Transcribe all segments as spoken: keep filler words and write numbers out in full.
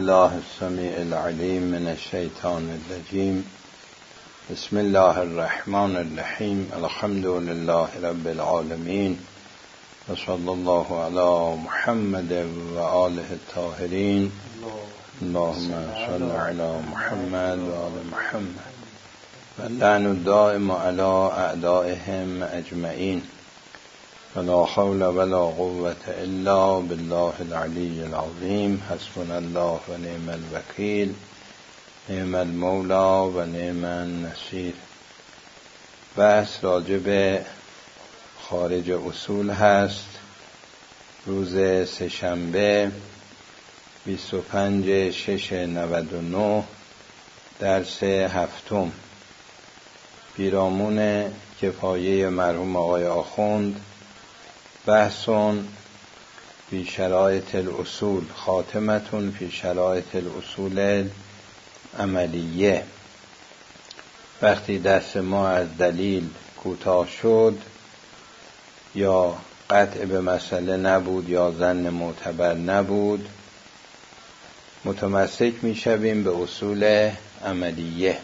بالله السمیع العلیم من الشیطان الرجیم. بسم الله الرحمن الرحیم. الحمد لله رب العالمین و صلی الله علی محمد و آله الطاهرین. اللهم صل علی محمد و آل محمد و لعن الدائم علی اعدائهم اجمعین. ولا حول ولا قوة الا بالله العلی العظیم. حسبنا الله و نعم الوکیل، نعم المولا و نعم النصیر. بحث راجع به خارج اصول هست. روز سه‌شنبه بیست و پنج شش نود و نه، درس هفتم، پیرامون کفایه مرحوم آقای آخوند. بحثون فی شرایط الاصول، خاتمتون فی شرایط الاصول عملیه. وقتی دست ما از دلیل کوتاه شد یا قطع به مسئله نبود یا ظن معتبر نبود، متمسک می شویم به اصول عملیه.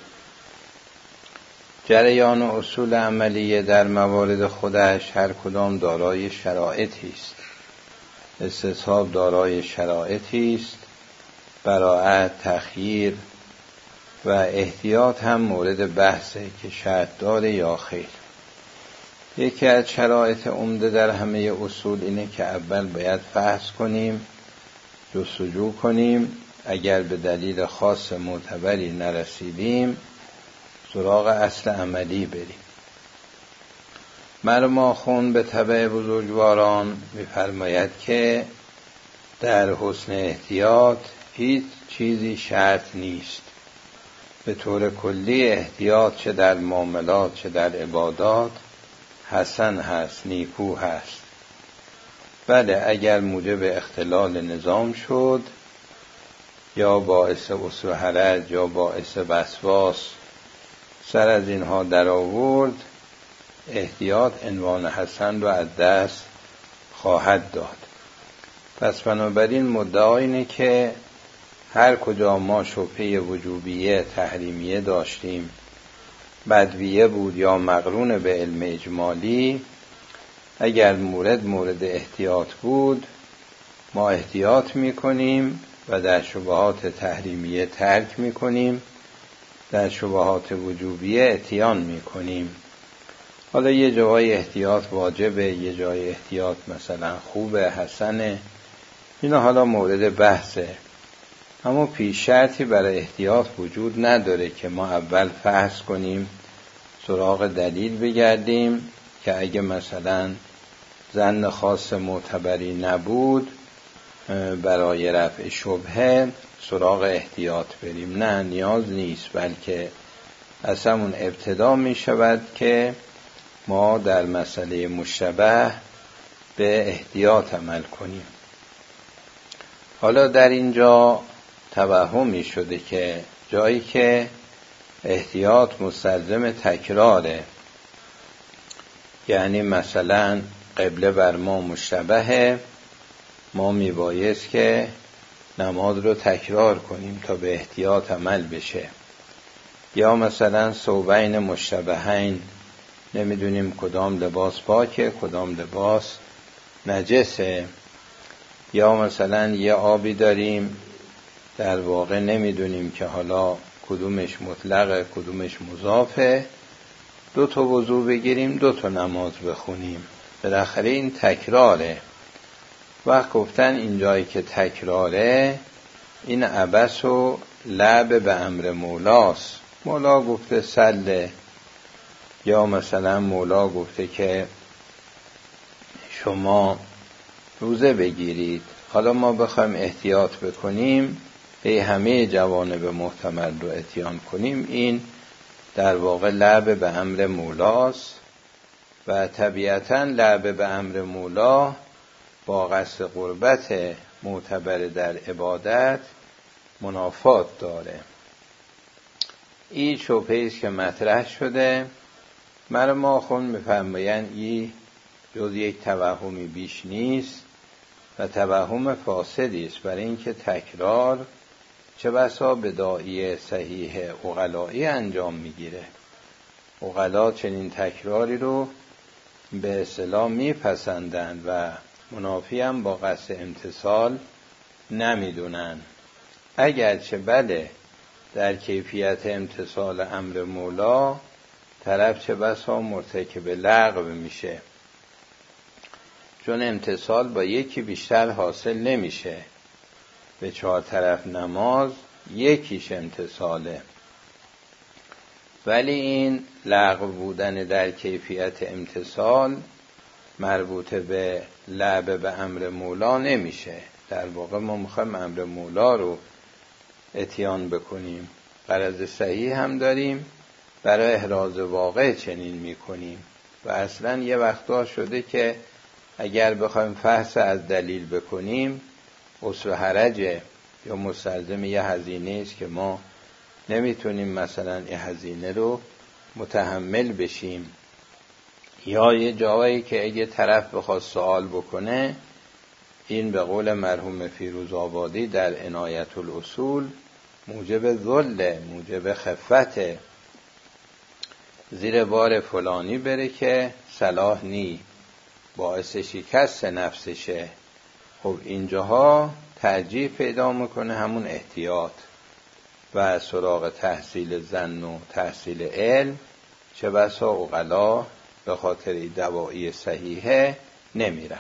جریان اصول عملیه در موارد خودش هر کدام دارای شرایطی است. استصحاب دارای شرایطی است. براءت، تخییر و احتیاط هم مورد بحثه که شرط داره یا خیر. یکی از شرایط عمده در همه اصول اینه که اول باید فحص کنیم، جستجو کنیم. اگر به دلیل خاص معتبری نرسیدیم، سراغ اصل عملی بریم. مرحوم آخوند به تبع بزرگواران می‌فرماید که در حسن احتیاط هیچ چیزی شرط نیست. به طور کلی احتیاط چه در معاملات چه در عبادات حسن هست، نیکو هست. بله، اگر موجب اختلال نظام شد یا باعث عسر و حرج یا باعث وسواس سر از اینها در آورد، احتیاط عنوان حسن رو از دست خواهد داد. پس بنابراین مدعا اینه که هر کجا ما شبهه وجوبیه تحریمیه داشتیم، بدویه بود یا مقرون به علم اجمالی، اگر مورد مورد احتیاط بود ما احتیاط میکنیم و در شبهات تحریمیه ترک میکنیم، در شبهات وجوبیه اتیان میکنیم. حالا یه جای احتیاط واجبه، یه جای احتیاط مثلا خوبه، حسنه، اینا حالا مورد بحثه. اما پیش شرطی برای احتیاط وجود نداره که ما اول فحص کنیم، سراغ دلیل بگردیم که اگه مثلا ظن خاص معتبری نبود برای رفع شبهه سراغ احتیاط بریم. نه، نیاز نیست، بلکه از همون ابتدا می شود که ما در مسئله مشتبه به احتیاط عمل کنیم. حالا در اینجا توهمی شده که جایی که احتیاط مستلزم تکراره، یعنی مثلا قبله بر ما مشتبهه، ما میبایست که نماز رو تکرار کنیم تا به احتیاط عمل بشه. یا مثلا ثوبین مشتبهین، نمیدونیم کدام لباس پاکه کدام لباس نجسه. یا مثلا یه آبی داریم، در واقع نمیدونیم که حالا کدومش مطلقه کدومش مضافه، دو تا وضو بگیریم دو تا نماز بخونیم. بالاخره این تکراره. وقت گفتن اینجایی که تکراره، این عبث و لعب به امر مولاست. مولا گفته سله، یا مثلا مولا گفته که شما روزه بگیرید. حالا ما بخوایم احتیاط بکنیم، به همه جوانب محتمل رو اتیان کنیم، این در واقع لعب به امر مولاست. و طبیعتاً لعب به امر مولا با قصد قربت معتبر در عبادت منافات داره. این شبهه است که مطرح شده. مرحوم آخوند می‌فرمایند این جز یک توهمی بیش نیست و توهم فاسدی است، برای اینکه تکرار چه بسا بداعی صحیح عقلائی انجام میگیره. عقلا چنین تکراری رو به اصطلاح میپسندند و منافی هم با قصد امتثال نمیدونن. اگرچه بله در کیفیت امتثال امر مولا طرف چه بسا مرتکب لغو میشه، چون امتثال با یکی بیشتر حاصل نمیشه. به چهار طرف نماز یکیش امتثاله، ولی این لغو بودن در کیفیت امتثال مربوط به لعب به امر مولا نمیشه. در واقع ما میخوایم امر مولا رو اتیان بکنیم، غرض صحیح هم داریم، برای احراز واقع چنین میکنیم. و اصلا یه وقتا شده که اگر بخوایم فحص از دلیل بکنیم اصل حرجه یا مستلزم یه هزینه است که ما نمیتونیم مثلا این هزینه رو متحمل بشیم، یا یه جایی که اگه طرف بخواد سوال بکنه، این به قول مرحوم فیروزآبادی در عنایت الاصول موجب ذل، موجب خفت، زیر بار فلانی بره که صلاح نی، باعث شکست نفسشه. خب اینجاها ترجیح پیدا میکنه همون احتیاط و سراغ تحصیل ظن و تحصیل علم چه بسا عقلا به خاطر دواعی صحیحه نمیرن.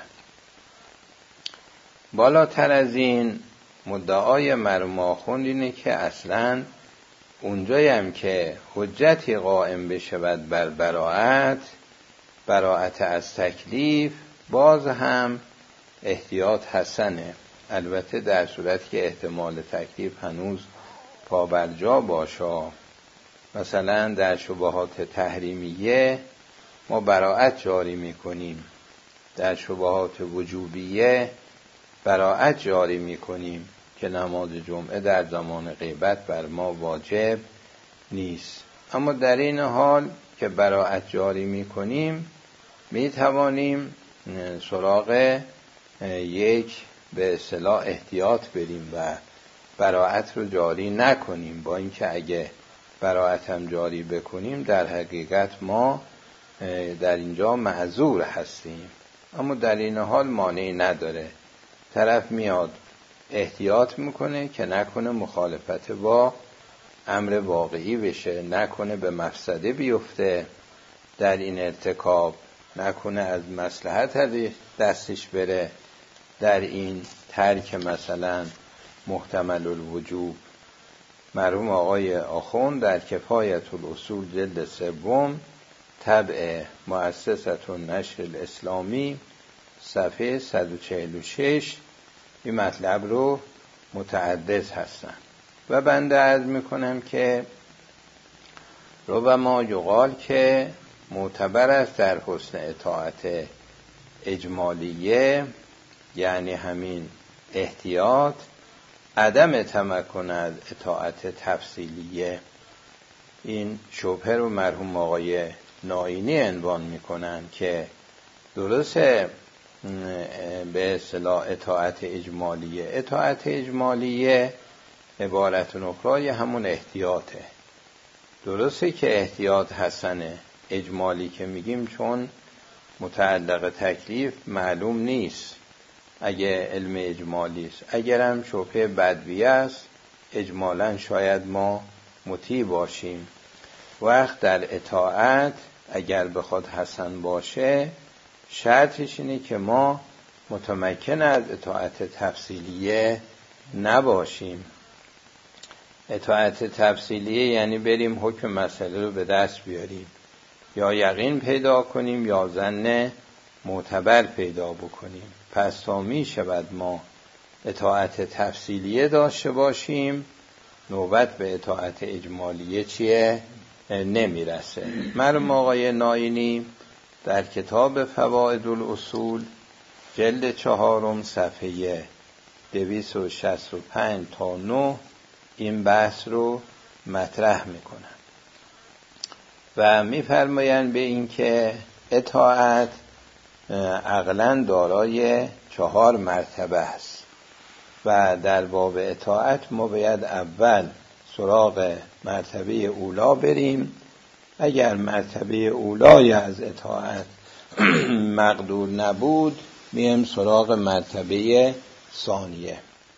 بالاتر از این مدعای مرحوم آخوند اینه که اصلاً اونجایی هم که حجتی قائم بشود بر براءت، براءت از تکلیف، باز هم احتیاط حسنه، البته در صورت که احتمال تکلیف هنوز پابرجا باشه. مثلا در شبهات تحریمیه ما براءت جاری میکنیم، در شبهات وجوبیه براءت جاری میکنیم که نماز جمعه در زمان غیبت بر ما واجب نیست. اما در این حال که براءت جاری میکنیم میتوانیم سراغ یک به اصطلاح احتیاط بریم و براءت رو جاری نکنیم، با اینکه اگه براءت هم جاری بکنیم در حقیقت ما در اینجا معذور هستیم. اما در این حال مانعی نداره، طرف میاد احتیاط میکنه که نکنه مخالفت با امر واقعی بشه، نکنه به مفسده بیفته در این ارتکاب، نکنه از مصلحت دستش بره در این ترک مثلا محتمل الوجوب. مرحوم آقای آخوند در کفایت الاصول جلد سوم طبع مؤسسة النشر الاسلامی صفحه صد و چهل و شش این مطلب رو متعدد هستن. و بنده عرض میکنم که ربما یقال که معتبر است در حسن اطاعت اجمالیه، یعنی همین احتیاط، عدم تمکن از اطاعت تفصیلیه. این شبهه رو مرحوم آقای ناینی عنوان میکنن که درسته به اصطلاح اطاعت اجمالیه، اطاعت اجمالیه عبارت اخرى همون احتیاطه. درسته که احتیاط حسنه، اجمالی که میگیم چون متعلق تکلیف معلوم نیست اگه علم اجمالی است. اگرم شبهه بدویه است اجمالا شاید ما مطیع باشیم. وقت در اطاعت اگر بخواد حسن باشه شرطش اینه که ما متمکن از اطاعت تفصیلیه نباشیم. اطاعت تفصیلیه یعنی بریم حکم مسئله رو به دست بیاریم، یا یقین پیدا کنیم یا ظن معتبر پیدا بکنیم. پس تا می شود ما اطاعت تفصیلیه داشته باشیم، نوبت به اطاعت اجمالیه چیه؟ نمیرسه. مرحوم آقای ناینی در کتاب فوائد الاصول جلد چهارم صفحه دویست و شصت و پنج تا نه این بحث رو مطرح میکنن و میفرمایند به این که اطاعت عقلاً دارای چهار مرتبه است. و در باب اطاعت ما باید اول سراغ مرتبه اولا بریم. اگر مرتبه اولای از اطاعت مقدور نبود میم سراغ مرتبه ثانیه،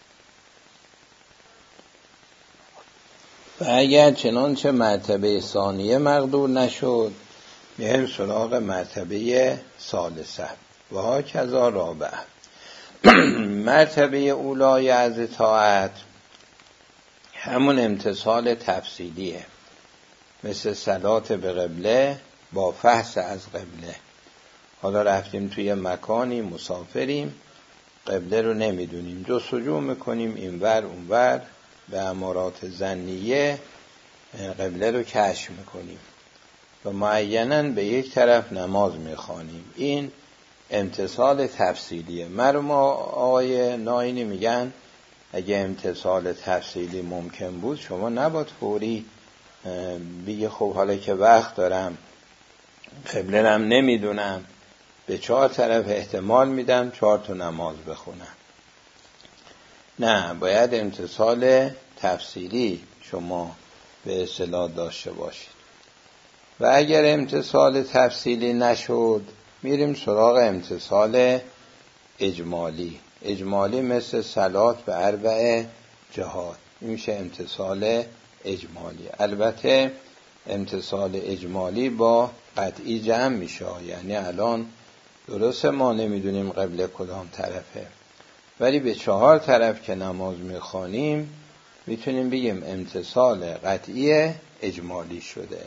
و اگر چنانچه مرتبه ثانیه مقدور نشد میم سراغ مرتبه ثالثه و هاکذا رابعه. مرتبه اولای از اطاعت همون امتثال تفصیلیه، مثل صلات به قبله با فحص از قبله. حالا رفتیم توی مکانی، مسافریم، قبله رو نمیدونیم، جستجو میکنیم اینور اونور، به امارات ظنیه قبله رو کشف میکنیم و معیناً به یک طرف نماز میخوانیم. این امتثال تفصیلیه. مرحوم آقای ناینی میگن اگه امتثال تفصیلی ممکن بود شما نباید فوری بگی خب حالا که وقت دارم قبله هم نمیدونم به چهار طرف احتمال میدم چهار تا نماز بخونم. نه، باید امتثال تفصیلی شما به اصطلاح داشته باشید. و اگر امتثال تفصیلی نشد میریم سراغ امتثال اجمالی. اجمالی مثل صلات به اربع جهات، این میشه امتثال اجمالی. البته امتثال اجمالی با قطعی جمع میشه، یعنی الان درسته ما نمیدونیم قبله کدام طرفه، ولی به چهار طرف که نماز میخوانیم میتونیم بگیم امتثال قطعی اجمالی شده.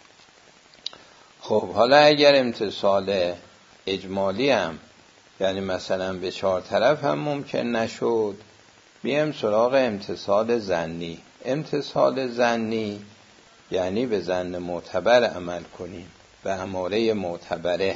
خب حالا اگر امتثال اجمالی هم یعنی مثلا به چهار طرف هم ممکن نشد بیم سراغ امتثال ظنی. امتثال ظنی یعنی به ظن معتبر عمل کنیم، به اماره معتبره.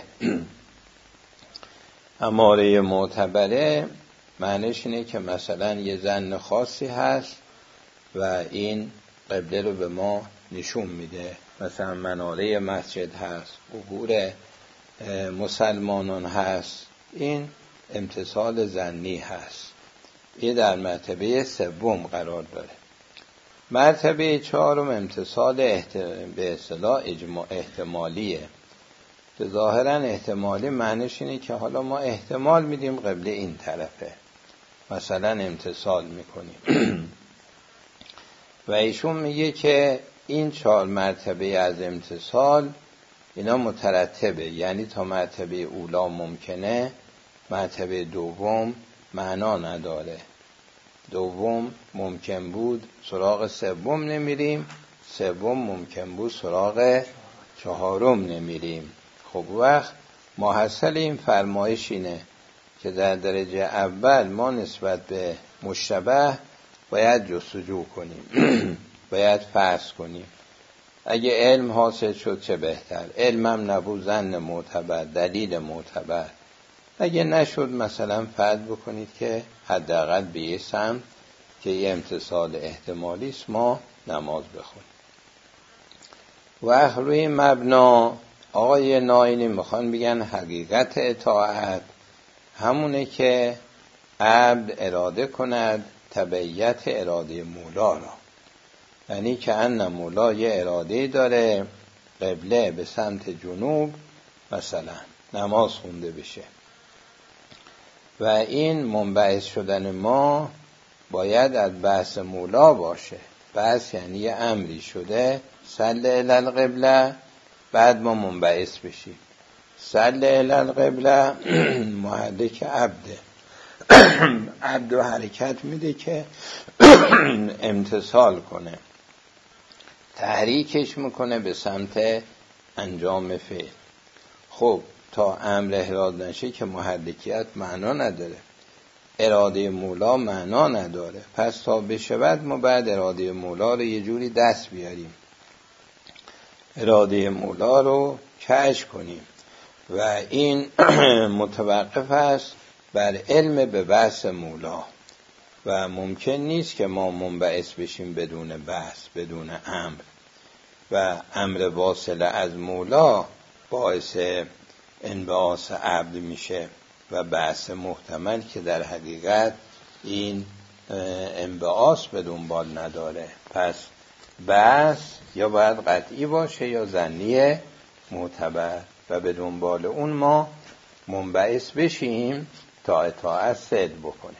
اماره معتبره معنیش اینه که مثلا یه ظن خاصی هست و این قبله رو به ما نشون میده، مثلا مناره مسجد هست، قبور مسلمانان هست، این امتثال ظنی هست. این در مرتبه سوم قرار داره. مرتبه چهارم امتثال احت... به اصطلاح احتمالیه. که ظاهرا احتمالی معنیش اینه که حالا ما احتمال میدیم قبله این طرفه، مثلا امتثال میکنیم. و ایشون میگه که این چهار مرتبه از امتثال اینا مترتبه، یعنی تا مرتبه اولا ممکنه، مرتبه دوم معنا نداره. دوم ممکن بود سراغ سوم نمیریم، سوم ممکن بود سراغ چهارم نمیریم. خب وقت محصل این فرمایش اینه که در درجه اول ما نسبت به مشتبه باید جستجو کنیم، باید فرض کنیم. اگه علم حاصل شد چه بهتر، علمم نبود ظن معتبر، دلیل معتبر. اگه نشد مثلا فرض بکنید که حداقل به یه سمت که یه امتثال احتمالی است ما نماز بخونیم. و روی مبنا آقای ناینی میخوان بگن حقیقت اطاعت همونه که عبد اراده کند تبعیت اراده مولا را، یعنی که ان مولا یه اراده داره قبله به سمت جنوب مثلا نماز خونده بشه و این منبعث شدن ما باید از بحث مولا باشه. بحث یعنی یه امری شده صل الی القبله، بعد ما منبعث بشیم. صل الی القبله محرک عبده، عبد و حرکت میده که امتثال کنه، تحریکش میکنه به سمت انجام فعل. خب تا امر احراد نشه که محرکیت معنا نداره، اراده مولا معنا نداره. پس تا بشه بعد ما بعد اراده مولا رو یه جوری دست بیاریم، اراده مولا رو کشف کنیم و این متوقف است بر علم به بحث مولا و ممکن نیست که ما منبعث بشیم بدون بحث، بدون امر. و امر واصله از مولا باعث انبعاث عبد میشه و بحث محتمل که در حقیقت این انبعاث به دنبال نداره. پس بس یا باید قطعی باشه یا ظنی معتبر و به دنبال اون ما منبعث بشیم تا اطاعت صدق بکنیم.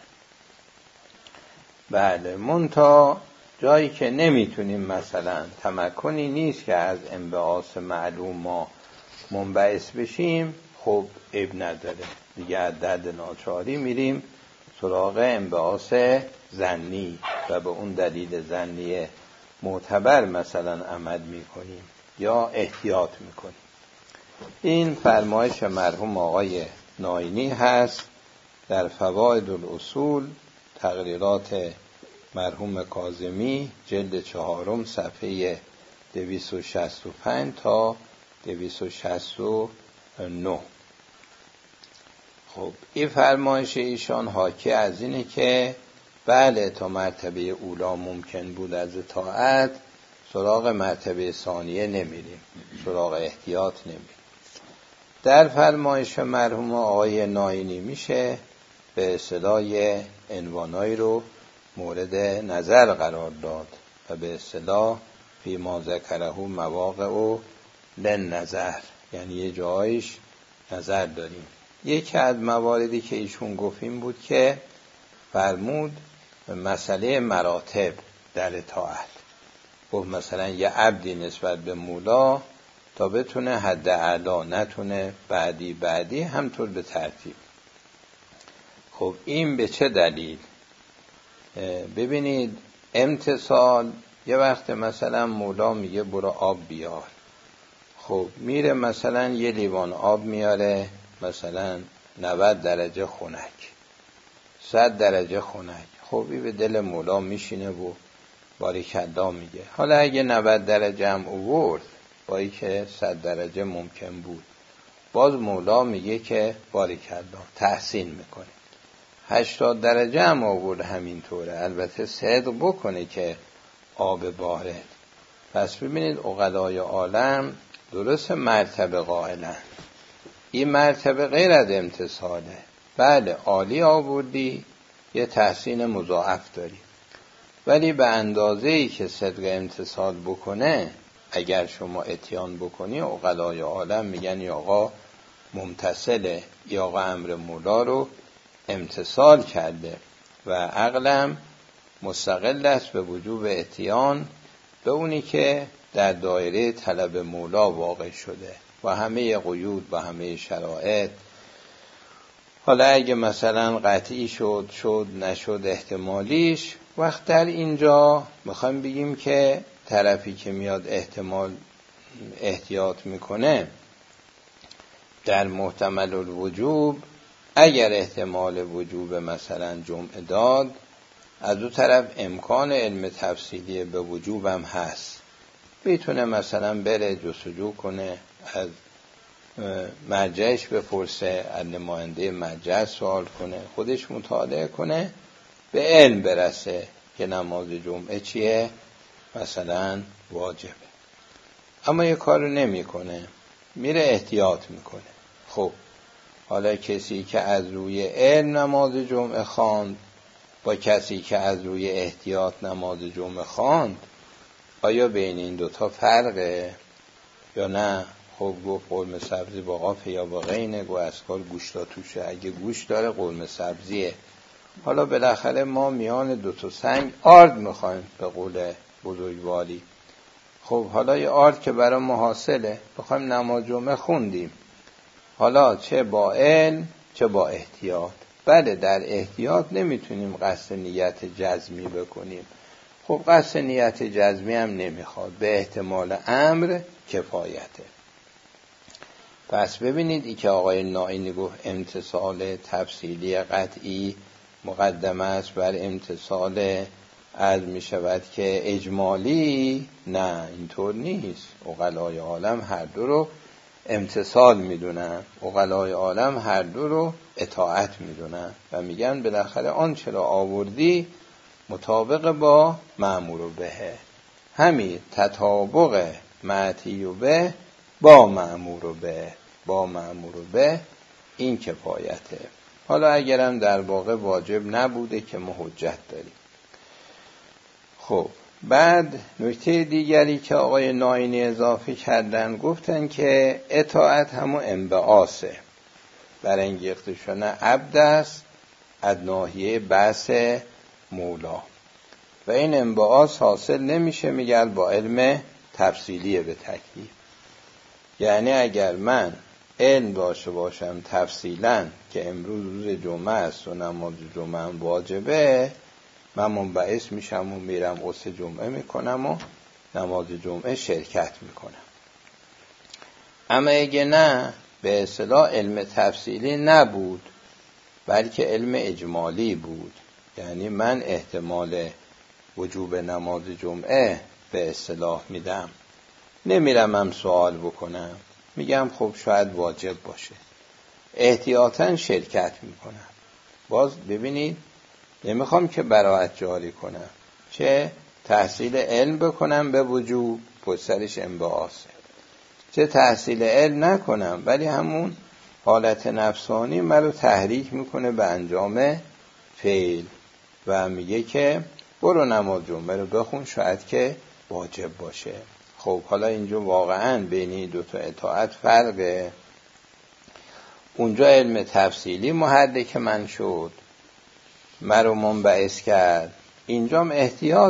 بله، منتها جایی که نمیتونیم، مثلا تمکنی نیست که از انبعاث معلوم ما منبعث بشیم، خب عیب نداره دیگه، از درد ناچاری میریم سراغ انبعاث ظنی و به اون دلیل ظنی معتبر مثلا عمل میکنیم یا احتیاط میکنیم. این فرمایش مرحوم آقای ناینی هست در فواید الاصول، تقریرات مرحوم کاظمی، جلد چهارم، صفحه دویست و شصت و پنج تا دویست و شصت و نه. خب این فرمایش ایشان حاکی از اینه که بله تا مرتبه اولا ممکن بود از اطاعت، سراغ مرتبه ثانیه نمیریم، سراغ احتیاط نمیریم. در فرمایش مرحوم آقای ناینی میشه به اصطلاح عنوانایی رو مورد نظر قرار داد و به اصطلاح فی ما ذکره مواقع و لن نظر، یعنی یه جایش نظر داریم. یکی از مواردی که ایشون گفتیم بود که فرمود مسئله مراتب در اطاعت. گفت مثلا یه عبدی نسبت به مولا تا بتونه حد اعلی، نتونه بعدی بعدی، همطور به ترتیب. خب این به چه دلیل؟ ببینید امتثال، یه وقت مثلا مولا میگه برو آب بیار، خب میره مثلا یه لیوان آب میاره، مثلا نود درجه خنک، صد درجه خنک. خب این به دل مولا میشینه و باریکالله میگه. حالا اگه نود درجه هم آورد با ای که صد درجه ممکن بود، باز مولا میگه که باریکالله، تحسین میکنه. هشتاد درجه هم آورد همینطوره، البته صدق بکنه که آب بارد. پس ببینید عقلای عالم درست مرتبه قائلن، این مرتبه غیر از امتثاله. بله عالی آوردی، یه تحسین مضاعف داری، ولی به اندازه‌ای که صدق امتثال بکنه، اگر شما اتیان بکنی، عقلای عالم میگن یا آقا ممتثله، یا آقا امر مولا رو امتثال کرده و عقلم مستقل است به وجوب اتیان به اونی که در دایره طلب مولا واقع شده و همه قیود و همه شرایط. حالا اگه مثلا قطعی شد شد، نشد احتمالیش، وقت در اینجا میخوایم بگیم که طرفی که میاد احتمال احتیاط میکنه در محتمل الوجوب، اگر احتمال وجوب مثلا جمعه داد، از دو طرف امکان علم تفصیلی به وجوبم هست، میتونه مثلا بره جستجو کنه، از مرجعش بپرسه، از نماینده مرجع سوال کنه، خودش مطالعه کنه، به علم برسه که نماز جمعه چیه، مثلا واجبه. اما یه کارو نمی کنه، میره احتیاط میکنه. خب حالا کسی که از روی علم نماز جمعه خواند با کسی که از روی احتیاط نماز جمعه خواند، آیا بین این دوتا فرقه یا نه؟ خب گفت قرمه سبزی با قاف یا با غینه، گو اسکار گوشتا توشه، اگه گوش داره قرمه سبزیه. حالا بالاخره ما میان دوتا سنگ آرد میخوایم به قول بزرگواری. خب حالا یه آرد که برای ما حاصله، بخوایم نماز جمعه خوندیم، حالا چه با علم چه با احتیاط. بله در احتیاط نمیتونیم قصد نیت جزمی بکنیم، خب قصد نیت جزمی هم نمیخواد، به احتمال امر کفایته. پس ببینید ای که آقای ناینی گفت امتثال تفصیلی قطعی مقدم است بر امتثال عرض می شود که اجمالی، نه اینطور نیست. عقلای عالم هر دو رو امتثال می دونن، عقلای عالم هر دو رو اطاعت می دونن و میگن بالاخره آن چرا آوردی مطابق با مأمور به، همین تطابق معطی به با مأمور به، با مأمور به این کفایته. حالا اگرم در واقع واجب نبوده که ما حجت داریم. خب بعد نکته دیگری که آقای ناینی اضافه کردن، گفتن که اطاعت همون انبعاثه، برانگیخته شدن عبد است از ناحیه بحث مولا و این انبعاث حاصل نمیشه میگه با علم تفصیلی به تکلیف. یعنی اگر من علم داشته باشم تفصیلا که امروز روز جمعه است و نماز جمعه هم واجبه، من منبعث میشم و میرم غسل جمعه میکنم و نماز جمعه شرکت میکنم. اما اگه نه، به اصطلاح علم تفصیلی نبود بلکه علم اجمالی بود، یعنی من احتمال وجوب نماز جمعه به اصطلاح میدم، نمیرم هم سوال بکنم، میگم خب شاید واجب باشه، احتیاطاً شرکت میکنم. باز ببینید نمیخوام که براءت جاری کنم، چه تحصیل علم بکنم به وجوب پسرش انبعاثه، چه تحصیل علم نکنم ولی همون حالت نفسانی منو تحریک میکنه به انجام فعل و میگه که برو نماز جمعه رو بخون شاید که واجب باشه. خب حالا اینجا واقعا بین دو تا اطاعت فرقه. اونجا علم تفصیلی محرک من شد، مرو منبعث کرد، اینجام احتیاط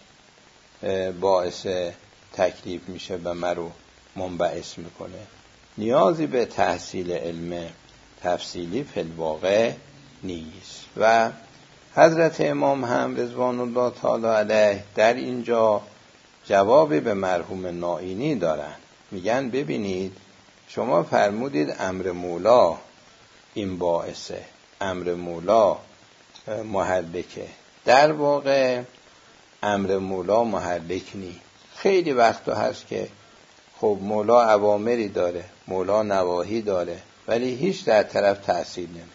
باعث تکلیف میشه و مرو منبعث میکنه. نیازی به تحصیل علم تفصیلی فی الواقع نیست. و حضرت امام هم رضوان الله تعالی علیه در اینجا جوابی به مرحوم ناینی دارن، میگن ببینید شما فرمودید امر مولا این باعثه، امر مولا محرکه، در واقع امر مولا محرک نی. خیلی وقتا هست که خب مولا اوامری داره، مولا نواهی داره، ولی هیچ در طرف تأثیر نمیکنه.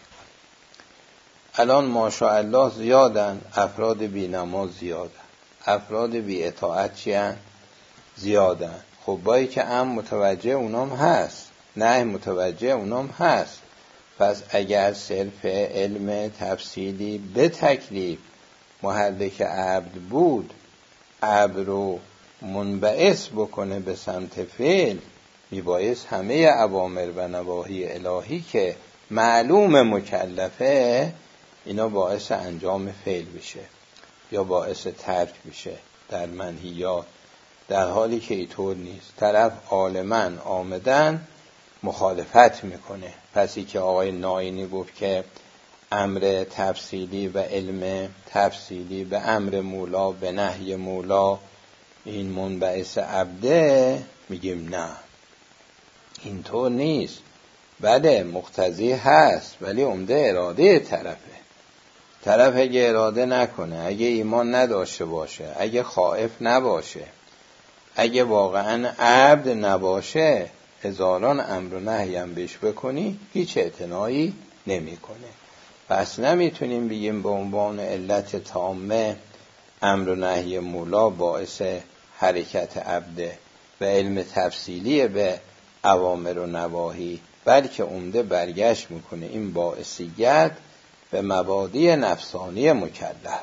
الان ماشاءالله زیادن افراد بی نماز زیادن، افراد بی اطاعت چی هن؟ زیادن. خب بایی که هم متوجه اونام هست، نه متوجه اونام هست. پس اگر صرف علم تفصیلی به تکلیف محرک عبد بود، عبد رو منبعث بکنه به سمت فعل، میبایست همه اوامر و نواهی الهی که معلوم مکلفه اینا باعث انجام فعل بشه یا باعث ترک بشه در منهیات، در حالی که اینطور نیست. طرف عالماً آمدن مخالفت میکنه. پسی که آقای ناینی گفت که امر تفصیلی و علم تفصیلی به امر مولا به نهی مولا این منبعث عبده، میگیم نه اینطور نیست. بله مقتضی هست ولی عمده اراده طرفه. طرف اگه اراده نکنه، اگه ایمان نداشته باشه، اگه خائف نباشه، اگه واقعا عبد نباشه، هزاران امر و نهی هم بهش بکنی هیچ اعتنایی نمی کنه. پس نمیتونیم بگیم به عنوان علت تامه امر و نهی مولا باعث حرکت عبده و علم تفصیلی به اوامر و نواهی، بلکه عمده برگشت میکنه این باعثیت به مبادی نفسانی مکلف.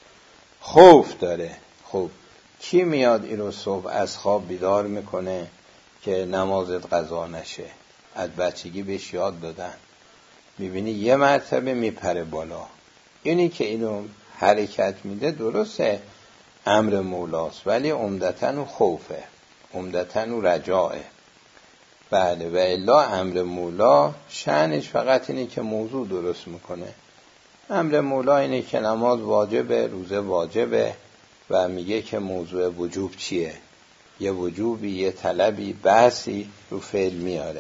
خوف داره. خب کی میاد این رو صبح از خواب بیدار میکنه که نمازت قضا نشه؟ از بچگی بهش یاد دادن، میبینی یه مرتبه میپره بالا. اینی که اینو حرکت میده درسته امر مولاست، ولی عمدتاً خوفه، عمدتاً رجاعه. بله و الا امر مولا شأنش فقط اینه که موضوع درست میکنه. امر مولا اینه که نماز واجبه، روزه واجبه و میگه که موضوع وجوب چیه، یه وجوبی، یه طلبی، بحثی رو فعل میاره.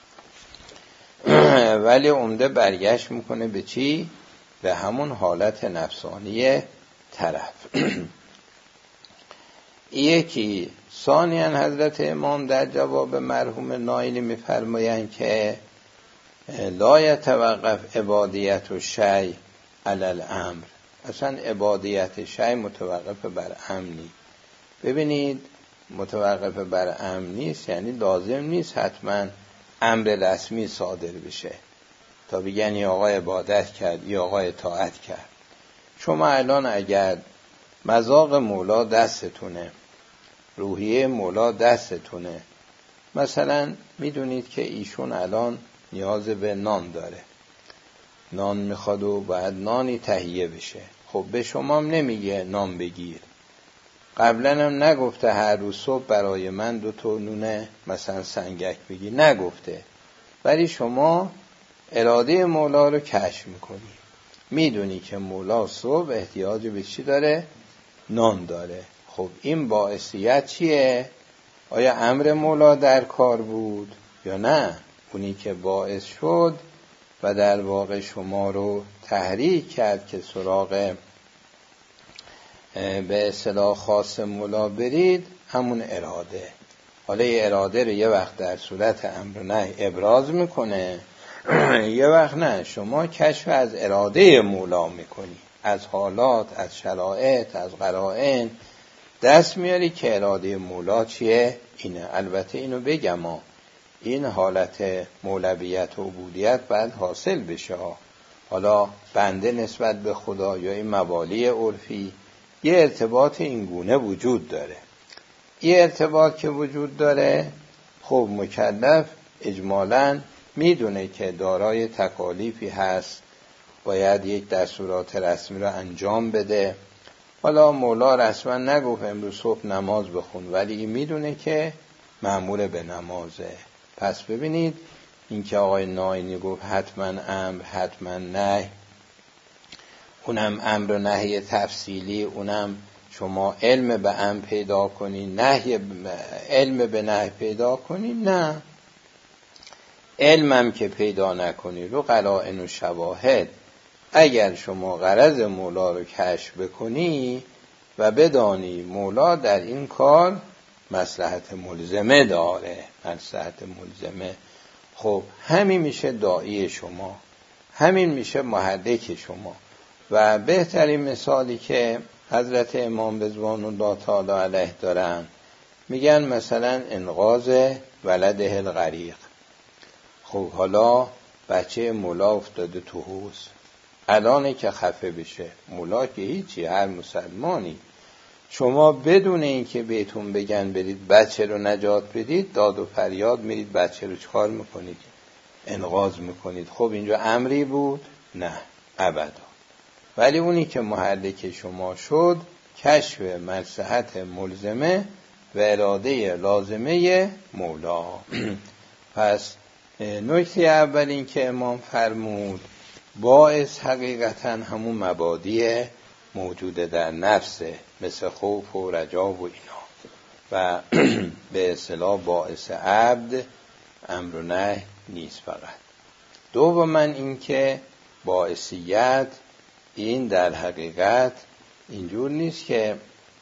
ولی عمده برگشت میکنه به چی؟ به همون حالت نفسانی طرف. یکی ثانیاً حضرت امام در جواب مرحوم ناینی میفرمایند که لا یتوقف عبادیت و شیء علی الامر. اصلا عبادیت شیء متوقف بر امر نیست. ببینید متوقف بر امر نیست یعنی لازم نیست حتما امر رسمی صادر بشه. تا بگن یا آقا عبادت کرد یا آقا اطاعت کرد. شما الان اگر مذاق مولا دستتونه، روحیه مولا دستتونه، مثلا میدونید که ایشون الان نیاز به نان داره، نان میخواد و باید نانی تهیه بشه، خب به شما هم نمیگه نان بگیر، قبلا هم نگفته هر روز صبح برای من دو تا نونه مثلا سنگک بگیر، نگفته، ولی شما اراده مولا رو کشف میکنی، میدونی که مولا صبح احتیاج به چی داره؟ نان داره. خب این باعثیت چیه؟ آیا امر مولا در کار بود یا نه؟ اونی که باعث شد و در واقع شما رو تحریک کرد که سراغ به اصطلاح خاص مولا برید، همون اراده. حالا یه اراده رو یه وقت در صورت امر نه ابراز میکنه، یه وقت نه، شما کشف از اراده مولا میکنی، از حالات، از شرایط، از قرائن دست میاری که اراده مولا چیه؟ اینه. البته اینو بگم ها، این حالت مولویت و عبودیت باید حاصل بشه ها. حالا بنده نسبت به خدا یا این موالی عرفی یه ارتباط اینگونه وجود داره. یه ارتباط که وجود داره، خب مکلف اجمالاً میدونه که دارای تکالیفی هست، باید یک دستورات رسمی رو انجام بده. حالا مولا رسما نگفت امروز صبح نماز بخون، ولی این میدونه که مأمور به نمازه. پس ببینید این که آقای ناینی گفت حتما امر حتما نهی، اونم امر و نهی تفصیلی، اونم شما علم به امر پیدا کنی، نهی علم به نهی پیدا کنی، نه، علمم که پیدا نکنی رو قرائن و شواهد، اگر شما غرض مولا رو کشف بکنی و بدانی مولا در این کار مصلحت ملزمه داره، مصلحت ملزمه، خب همین میشه داعی شما، همین میشه محرک شما. و بهترین مثالی که حضرت امام رضوان الله تعالی علیه دارن، میگن مثلا انقاذ ولده الغریق. خب حالا بچه مولا افتاده تو حوض، الانه که خفه بشه، مولا که هیچی، هر مسلمانی، شما بدون این که بهتون بگن برید بچه رو نجات بدید، داد و فریاد میرید بچه رو چکار میکنید؟ انقاذ میکنید. خب اینجا امری بود؟ نه، ابدا. ولی اونی که محرک شما شد کشف مصلحت ملزمه و اراده لازمه مولا. پس نکته اول این که امام فرمود باعث حقیقتا همون مبادی موجود در نفسه، مثل خوف و رجا و اینا، و به اصطلاح باعث عبد امر و نهی نیست فقط. دوما این که باعثیت این در حقیقت اینجور نیست که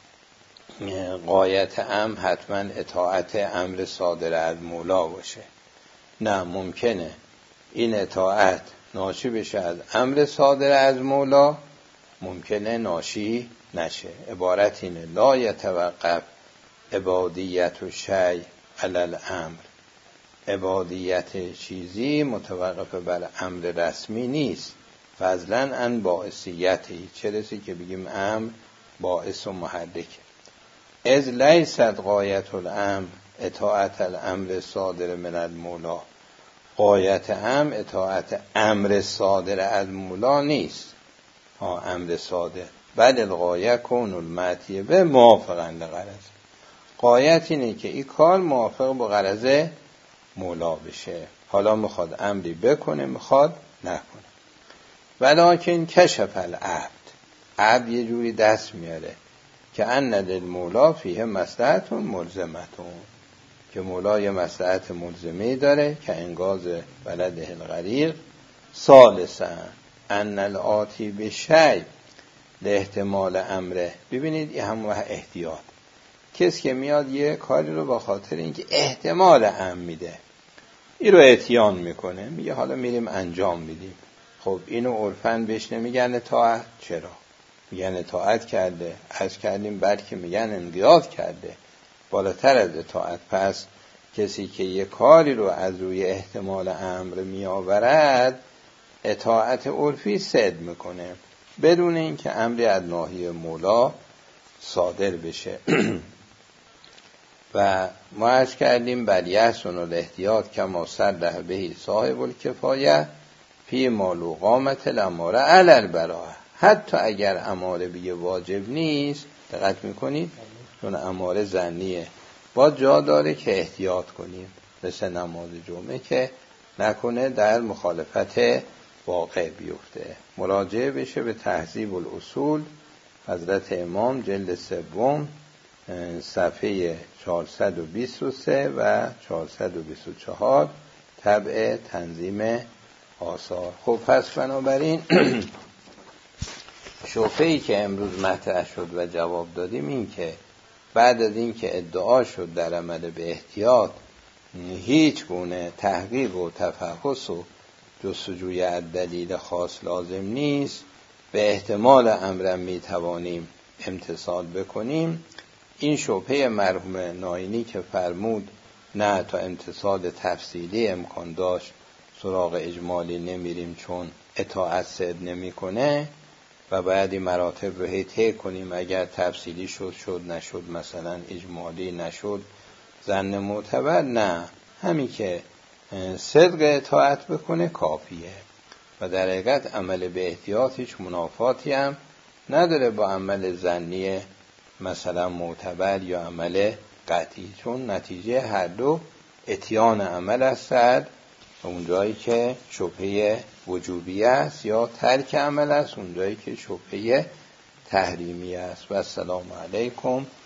غایت امر حتما اطاعت امر صادر از مولا باشه، نه، ممکنه این اطاعت ناشی بشه از امر صادر از مولا، ممکنه ناشی نشه. عبارت اینه لا یتوقف عبادیت و شیء علی الامر، عبادیت چیزی متوقف بر امر رسمی نیست، فضلا عن باعثیتی، چه رسی که بگیم امر باعث و محرکه. از لیست غایت الامر اطاعت الامر صادر من المولا، غایت هم اطاعت امر صادر از مولا نیست، ها امر صادر، بل الغایه کون المعطیه به موافقا لغرض، غایت اینه که این کار موافق با غرض مولا بشه. حالا میخواد امری بکنه، میخواد نکنه. ولکن کشف العبد، عبد یه جوری دست میاره که ان للمولا فیه مصلحت ملزمتون، که مولا یه مصلحت ملزمه داره که انقاذ ولده الغریق. ثالثا ان الآتی بشیء لاحتمال امره. ببینید این همون احتیاط، کسی که میاد یه کاری رو با خاطر اینکه احتمال امر میده، این رو اتیان میکنه، میگه حالا میریم انجام میدیم. خب اینو عرفاً بهش نمیگن اطاعت، چرا؟ میگن اطاعت کرده، از کردیم، بلکه میگن انقیاد کرده، بالاتر از اطاعت. پس کسی که یه کاری رو از روی احتمال امر می آورد، اطاعت عرفی صدق میکنه بدون اینکه امری از ناحیه مولا صادر بشه. و ما عرض کردیم بل یحسن الاحتیاط کما صرح به صاحب الکفایه فی مالو قامت الاماره علی البراءه. حتی اگر اماره به واجب نیست، دقت میکنید چون اماره ظنیه، با جا داره که احتیاط کنیم، مثل نماز جمعه که نکنه در مخالفت واقع بیفته. مراجعه بشه به تهذیب الاصول حضرت امام جلد سوم صفحه چهارصد و بیست و سه و چهارصد و بیست و چهار طبع تنظیم آثار. خب پس بنابراین شبهه‌ای که امروز مطرح شد و جواب دادیم این که بعد از این که ادعا شد در عمل به احتیاط هیچ گونه تحقیق و تفحص و جستجوی از دلیل خاص لازم نیست، به احتمال امرم می توانیم امتثال بکنیم، این شبهه مرحوم ناینی که فرمود نه تا امتثال تفصیلی امکان داشت سراغ اجمالی نمیریم چون اطاعت صدق نمی کنه و باید این مراتب رو هی طی کنیم، اگر تفصیلی شد شد نشد مثلا اجمالی نشد ظن معتبر، نه، همین که صدق اطاعت بکنه کافیه و در حقیقت عمل به احتیاط هیچ منافاتی هم نداره با عمل ظنی مثلا معتبر یا عمل قطعی، چون نتیجه هر دو اتیان عمل است و اونجایی که شبهه وجوبی است یا ترک عمل است، اونجایی که شبهه تحریمی است. و السلام علیکم